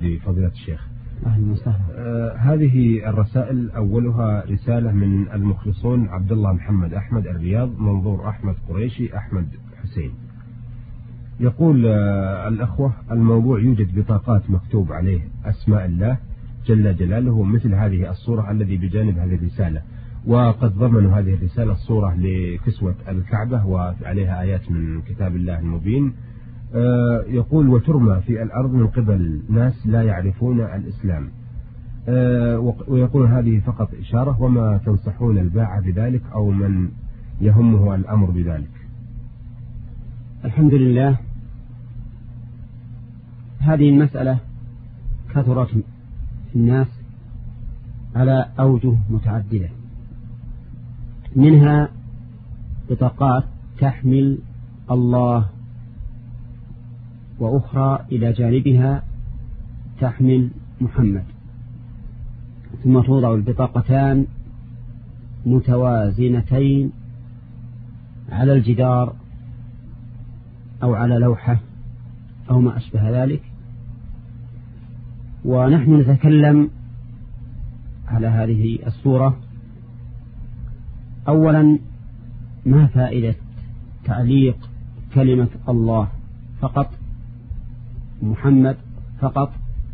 بفضيلة الشيخ. أهلا وسهلا. هذه الرسائل أولها رسالة من المخلصون عبد الله محمد أحمد الرياض، منظور أحمد قريشي أحمد حسين. يقول الأخوة: الموضوع يوجد بطاقات مكتوب عليه أسماء الله جل جلاله مثل هذه الصورة الذي بجانب هذه الرسالة، وقد ضمنوا هذه الرسالة الصورة لكسوة الكعبة وعليها آيات من كتاب الله المبين. يقول: وترمى في الأرض من قبل ناس لا يعرفون الإسلام. ويقول: هذه فقط إشارة، وما تنصحون الباعة بذلك أو من يهمه الأمر بذلك؟ الحمد لله. هذه المسألة كثرت في الناس على أوجه متعددة، منها بطاقات تحمل الله، وأخرى إلى جانبها تحمل محمد، ثم توضع البطاقتان متوازنتين على الجدار أو على لوحة أو ما أشبه ذلك. ونحن نتكلم على هذه الصورة. أولا، ما فائدة تعليق كلمة الله فقط، محمد فقط،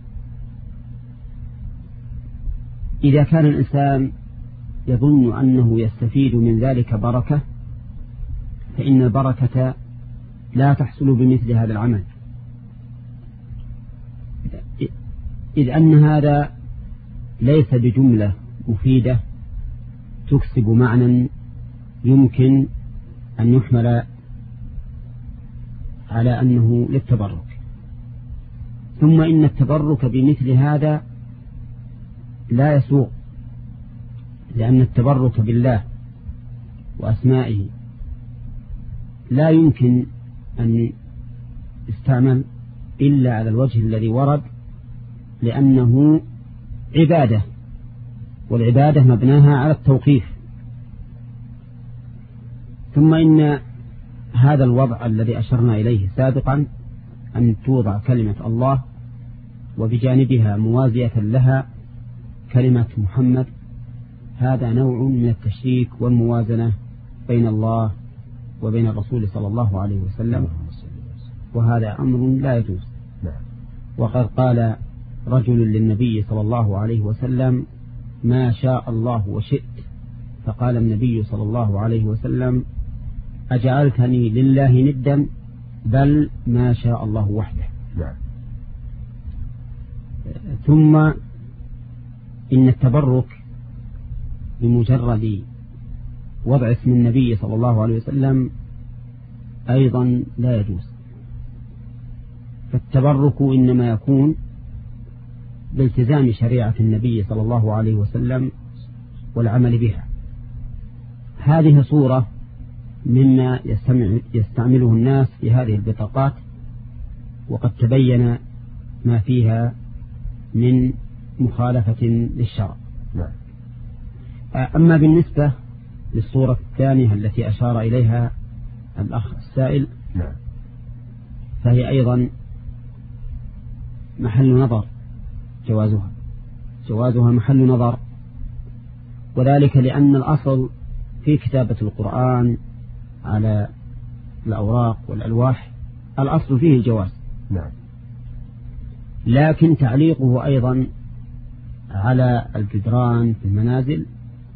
إذا كان الإنسان يظن أنه يستفيد من ذلك بركة، فإن البركة لا تحصل بمثل هذا العمل، إذ أن هذا ليس بجملة مفيدة تكسب معنى يمكن أن يحمل على أنه للتبرك. ثم إن التبرك بمثل هذا لا يسوق، لأن التبرك بالله وأسمائه لا يمكن أن يستعمل إلا على الوجه الذي ورد، لأنه عبادة، والعبادة مبناها على التوقيف. ثم إن هذا الوضع الذي أشرنا إليه سابقا، أن توضع كلمة الله وبجانبها موازية لها كلمة محمد، هذا نوع من التشريك والموازنة بين الله وبين الرسول صلى الله عليه وسلم، وهذا أمر لا يجوز. وقد قال رجل للنبي صلى الله عليه وسلم: ما شاء الله وشئت. فقال النبي صلى الله عليه وسلم: أجعلتني لله ندا؟ بل ما شاء الله وحده. ثم إن التبرك بمجرد وضع اسم النبي صلى الله عليه وسلم أيضا لا يجوز، فالتبرك إنما يكون بالتزام شريعة النبي صلى الله عليه وسلم والعمل بها. هذه صورة مما يستعمله الناس في هذه البطاقات، وقد تبين ما فيها من مخالفة للشرع. أما بالنسبة للصورة الثانية التي أشار إليها الأخ السائل، فهي أيضا محل نظر، جوازها محل نظر، وذلك لأن الأصل في كتابة القرآن على الأوراق والألواح الأصل فيه الجواز، لكن تعليقه أيضا على الجدران في المنازل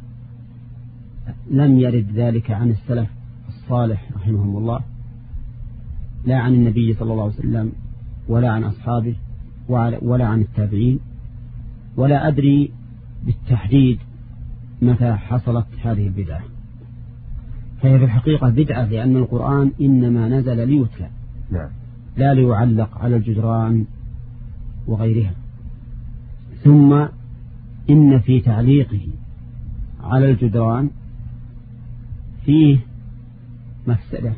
لم يرد ذلك عن السلف الصالح رحمهم الله، لا عن النبي صلى الله عليه وسلم ولا عن أصحابه ولا عن التابعين، ولا أدري بالتحديد متى حصلت هذه البدعة. فهي في الحقيقة بدعة، لأن القرآن إنما نزل ليتلى لا ليعلق على الجدران وغيرها. ثم إن في تعليقه على الجدران فيه مفسدة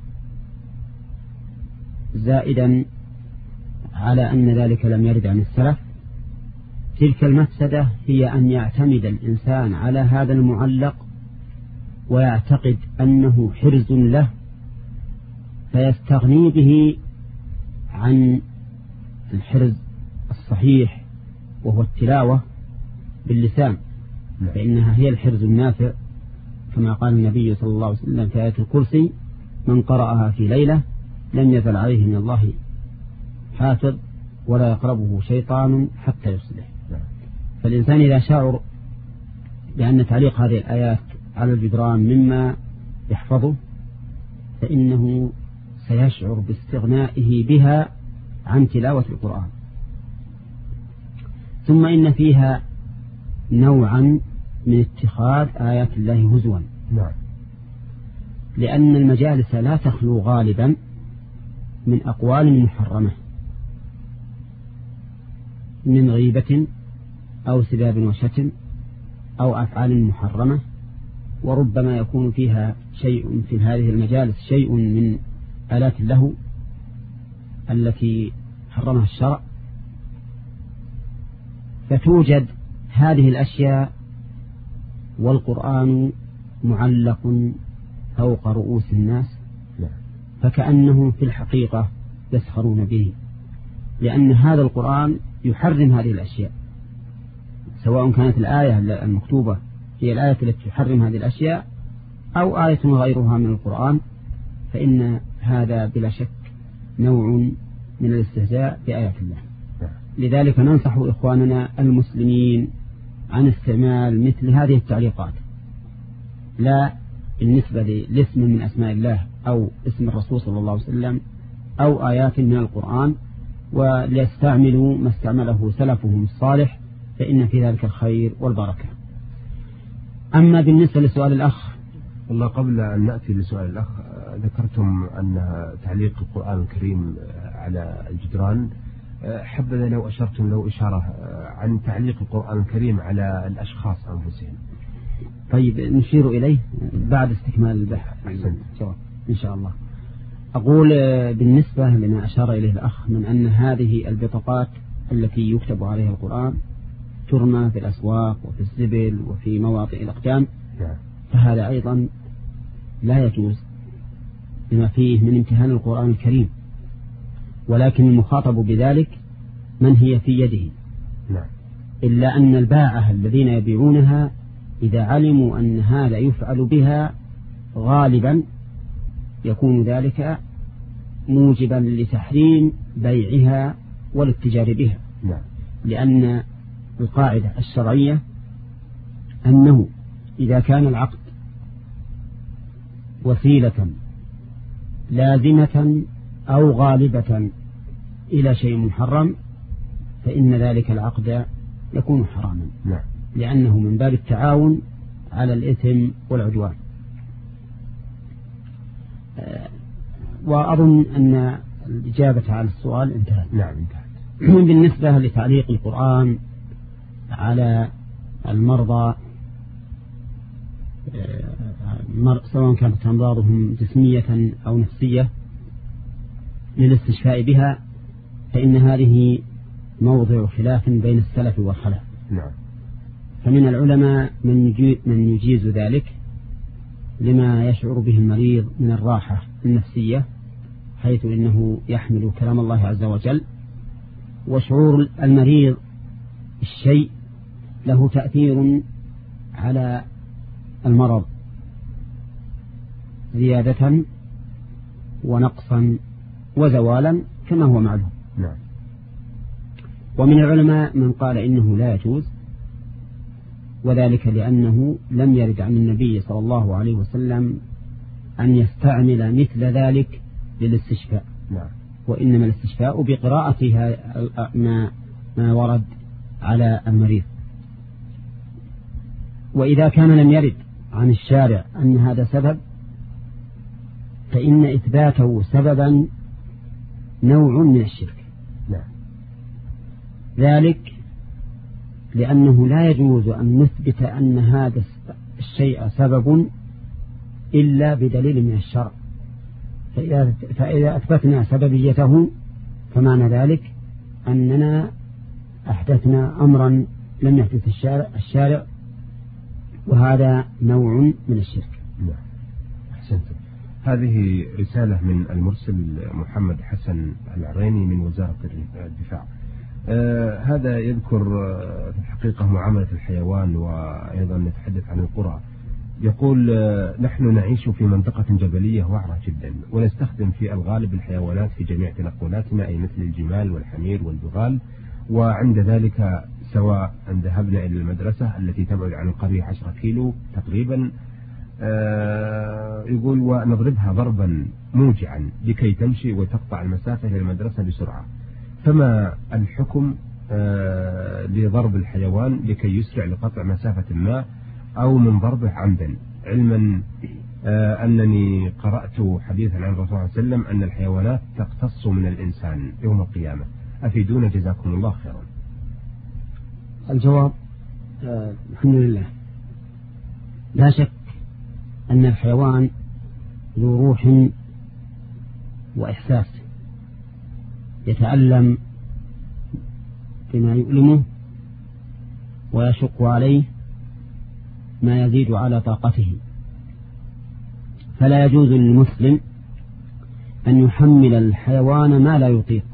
زائدا على أن ذلك لم يرد عن السلف. تلك المفسدة هي أن يعتمد الإنسان على هذا المعلق ويعتقد أنه حرز له، فيستغني به عن الحرز الصحيح وهو التلاوة باللسان، فإنها هي الحرز النافع، كما قال النبي صلى الله عليه وسلم في آية الكرسي: من قرأها في ليلة لم يزل عليه من الله حافظ ولا يقربه شيطان حتى يصلح. فالإنسان إذا شعر بأن تعليق هذه الآيات على الجدران مما يحفظه فإنه سيشعر باستغنائه بها عن تلاوة القرآن. ثم إن فيها نوعا من اتخاذ آيات الله هزوا، لأن المجالس لا تخلو غالبا من أقوال محرمة من غيبة أو سباب وشتم أو أفعال محرمة، وربما يكون فيها شيء في هذه المجالس شيء من آلات اللهو التي حرمها الشرع، فتوجد هذه الأشياء والقرآن معلق فوق رؤوس الناس، فكأنهم في الحقيقة يسخرون به، لأن هذا القرآن يحرم هذه الأشياء، سواء كانت الآية المكتوبة هي الآية التي تحرم هذه الأشياء أو آية غيرها من القرآن، فإن هذا بلا شك نوع من الاستهزاء بآيات الله. لذلك ننصح إخواننا المسلمين عن استعمال مثل هذه التعليقات، لا بالنسبة لاسم من أسماء الله أو اسم الرسول صلى الله عليه وسلم أو آيات من القرآن، وليستعملوا ما استعمله سلفهم الصالح، فإن في ذلك الخير والبركة. أما بالنسبة لسؤال الأخ، والله قبل أن نأتي لسؤال الأخ، ذكرتم أن تعليق القرآن الكريم على الجدران، حبذا لو أشرتم لو إشارة عن تعليق القرآن الكريم على الأشخاص أنفسهم. طيب نشير إليه بعد استكمال البحث إن شاء الله. أقول بالنسبة لما أشار إليه الأخ من أن هذه البطاقات التي يكتب عليها القرآن ترمى في الأسواق وفي الزبل وفي مواطئ الأقدام، فهذا أيضا لا يجوز لما فيه من امتهان القرآن الكريم، ولكن المخاطب بذلك من هي في يده، إلا أن الباعة الذين يبيعونها إذا علموا أن هذا يفعل بها غالبا يكون ذلك موجبا لتحريم بيعها والاتجار بها، لأن القاعدة الشرعية أنه إذا كان العقد وسيلة لازمة أو غالبة إلى شيء محرم فإن ذلك العقد يكون حراما، لأنه من باب التعاون على الإثم والعدوان. وأظن أن الإجابة على السؤال انتهت. انتهت. بالنسبة لتعليق القرآن على المرضى سواء كانت أمراضهم جسمية أو نفسية للاستشفاء بها، فإن هذه موضع خلاف بين السلف والخلف. فمن العلماء من يجيز ذلك لما يشعر به المريض من الراحة النفسية، حيث إنه يحمل كلام الله عز وجل، وشعور المريض الشيء له تأثير على المرض زيادة ونقصا وزوالا كما هو معلوم. ومن العلماء من قال إنه لا يجوز، وذلك لأنه لم يرد عن النبي صلى الله عليه وسلم أن يستعمل مثل ذلك للاستشفاء، وإنما الاستشفاء بقراءة ما ورد على المريض. وإذا كان لم يرد عن الشارع أن هذا سبب، فإن إثباته سببا نوع من الشرك. ذلك لأنه لا يجوز أن نثبت أن هذا الشيء سبب إلا بدليل من الشرع، فإذا أثبتنا سببيته فمعنى ذلك أننا أحدثنا أمرا لم يحدث الشارع، وهذا نوع من الشرك. أحسنتم. هذه رسالة من المرسل محمد حسن العريني من وزارة الدفاع. هذا يذكر في الحقيقة معاملة الحيوان، وأيضا نتحدث عن القرى. يقول نحن نعيش في منطقة جبلية وعرة جدا، ونستخدم في الغالب الحيوانات في جميع تنقلاتنا، أي مثل الجمال والحمير والبغال. وعند ذلك سواء أن ذهبنا إلى المدرسة التي تبعد عن القرية 10 كيلو تقريبا، يقول ونضربها ضربا موجعا لكي تمشي وتقطع المسافة إلى المدرسة بسرعة. فما الحكم لضرب الحيوان لكي يسرع لقطع مسافة ما، أو من ضربه عمدا، علما أنني قرأت حديثا عن الرسول صلى الله عليه وسلم أن الحيوانات تقتص من الإنسان يوم القيامة؟ أفيدونا جزاكم الله خيرا. الجواب الحمد لله. لا شك أن الحيوان ذو روح وإحساس، يتألم بما يؤلمه ويشق عليه ما يزيد على طاقته، فلا يجوز للمسلم أن يحمل الحيوان ما لا يطيق،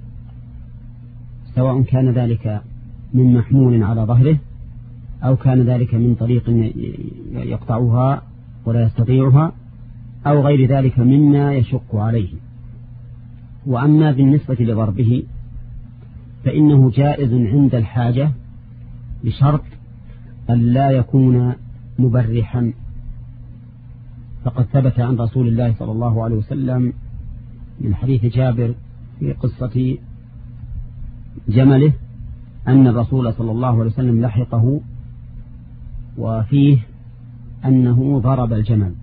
سواء كان ذلك من محمول على ظهره أو كان ذلك من طريق يقطعها ولا يستطيعها أو غير ذلك مما يشق عليه. وأما بالنسبة لضربه فإنه جائز عند الحاجة بشرط أن لا يكون مبرحا، فقد ثبت عن رسول الله صلى الله عليه وسلم من حديث جابر في قصة جمله أن الرسول صلى الله عليه وسلم لحقه وفيه أنه ضرب الجمل.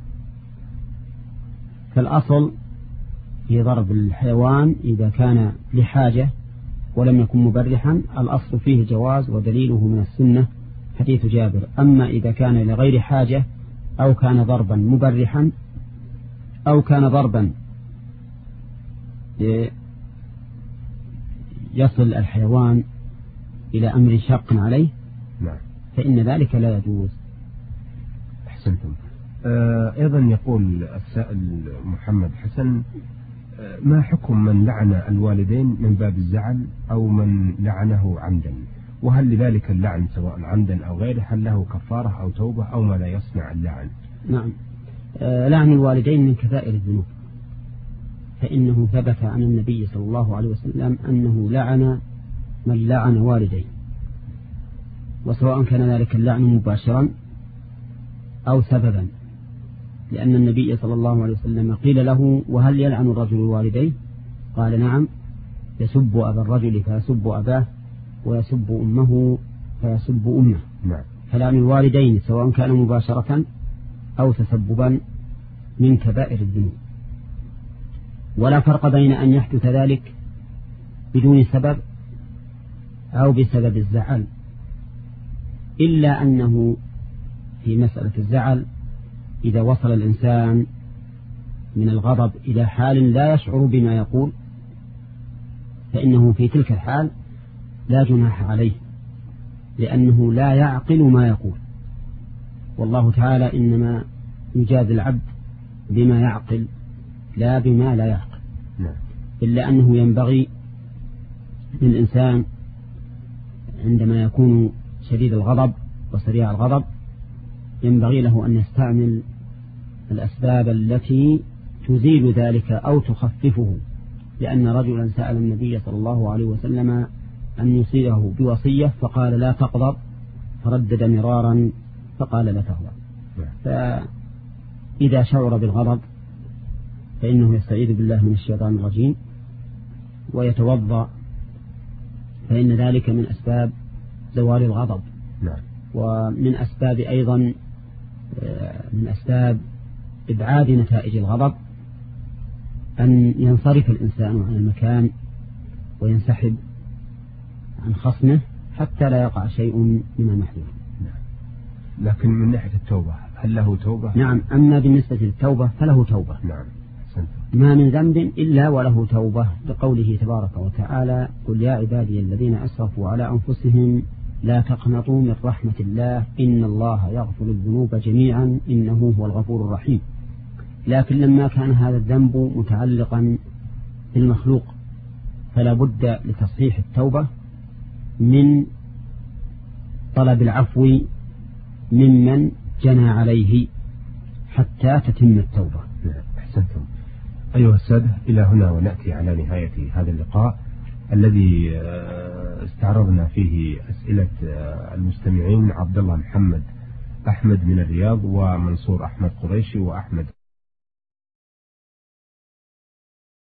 فالأصل في ضرب الحيوان إذا كان لحاجة ولم يكن مبرحا الأصل فيه جواز، ودليله من السنة حديث جابر. أما إذا كان لغير حاجة أو كان ضربا مبرحا أو كان ضربا يصل الحيوان إلى أمر شاق عليه فإن ذلك لا يجوز. أحسنتم. أيضا يقول السائل محمد حسن: ما حكم من لعن الوالدين من باب الزعل أو من لعنه عمدا؟ وهل لذلك اللعن سواء عمدا أو غيره هل له كفارة أو توبة أو ما لا يصنع اللعن؟ نعم، لعن الوالدين من كبائر الذنوب، فإنه ثبت عن النبي صلى الله عليه وسلم أنه لعن من لعن والديه، وسواء كان ذلك اللعن مباشرا أو سببا، لأن النبي صلى الله عليه وسلم قيل له: وهل يلعن الرجل والديه؟ قال: نعم، يسب أبا الرجل فيسب أباه ويسب أمه فيسب أمه. فلعن الوالدين سواء كان مباشرة أو تسببا من كبائر الذنوب، ولا فرق بين أن يحدث ذلك بدون سبب أو بسبب الزعل، إلا أنه في مسألة الزعل إذا وصل الإنسان من الغضب إلى حال لا يشعر بما يقول فإنه في تلك الحال لا جناح عليه، لأنه لا يعقل ما يقول، والله تعالى إنما يجازي العبد بما يعقل لا بما لا يعقل. إلا أنه ينبغي للإنسان عندما يكون شديد الغضب وسريع الغضب ينبغي له أن يستعمل الأسباب التي تزيل ذلك أو تخففه، لأن رجلا سأل النبي صلى الله عليه وسلم أن يصيبه بوصية فقال: لا تغضب، فردد مرارا فقال: لا تغضب. فإذا شعر بالغضب فإنه يستعيذ بالله من الشيطان الرجيم ويتوضأ، فإن ذلك من أسباب زوال الغضب. ومن أسباب أيضا من أسباب إبعاد نتائج الغضب أن ينصرف الإنسان عن المكان وينسحب عن خصمه حتى لا يقع شيء من المحذور. لكن من ناحية التوبة هل له توبة؟ نعم، أما بالنسبة للتوبة فله توبة. ما من ذنب إلا وله توبة، لقوله تبارك وتعالى: قل يا عبادي الذين أسرفوا على أنفسهم لا تقنطوا من رحمة الله إن الله يغفر الذنوب جميعا إنه هو الغفور الرحيم. لكن لما كان هذا الذنب متعلقا بالمخلوق فلا بد لتصحيح التوبة من طلب العفو ممن جنى عليه حتى تتم التوبة. أحسنتم. أيها السادة، إلى هنا ونأتي على نهاية هذا اللقاء الذي استعرضنا فيه أسئلة المستمعين عبد الله محمد أحمد من الرياض، ومنصور أحمد قريشي، وأحمد